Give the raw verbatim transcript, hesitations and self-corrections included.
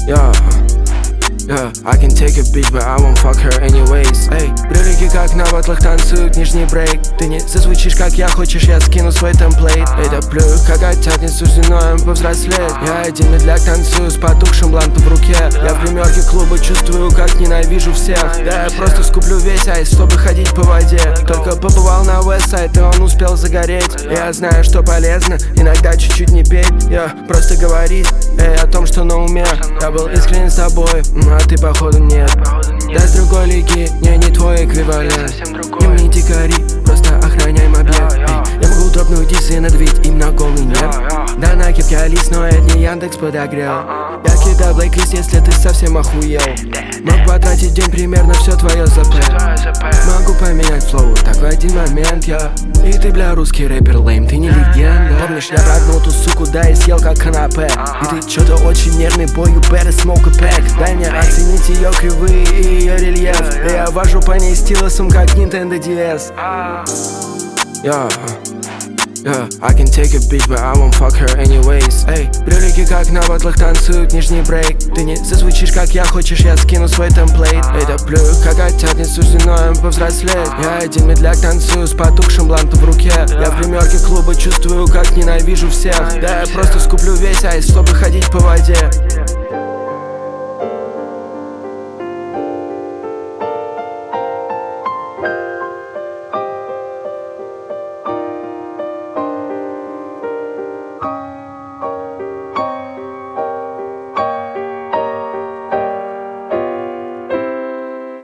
Yeah, yeah, I can take a bitch, but I won't fuck her anyways. Эй, брюлики как на батлах танцуют нижний брейк. Ты не зазвучишь как я, хочешь я скину свой темплейт. Эй, да плюю, как оттят, не суждено им повзрослеть. Я один медляк танцую с потухшим блантом в руке. Я в гримерке клуба чувствую, как ненавижу всех. Да, я просто скуплю весь айс, чтобы ходить по воде. Только побывал на Westside, и он успел загореть. Я знаю, что полезно, иногда чуть-чуть не петь. Я просто говорить, эй, о том, что на уме. Я был искренен с тобой, а ты походу нет. Да, с другой лиги, не, не твой эквивалент. Не мне дикари, просто охраняй мобиль. Я могу дропнуть дисы и надавить им на голый нет. Да, на кепке Алис, но это не Яндекс подогрел. Я кидаю блэклист, если ты совсем охуел. Мог потратить день примерно все твое ЗП. Могу поменять флоу, такой один момент я. И ты, бля, русский рэпер лейм, ты не легенда. Помнишь, я прогнул ту суку, да, и съел как канапе. И ты чё-то очень нервный, boy, you better smoke a pack. Дай мне оценить ее кривые и ее рельеф. И я вожу по ней стилусом, как Nintendo ди эс. Yeah, yeah, I can take a bitch, but I won't fuck her anyways. Эй, брюлики как на батлах танцуют нижний брейк. Ты не зазвучишь как я, хочешь я скину свой темплейт. Эй, да плюю, как оттят, не суждено им повзрослеть. Я один медляк танцую с потухшим блантом в руке. Я в гримерке клуба чувствую, как ненавижу всех. Да, я просто скуплю весь айс, чтобы ходить по воде.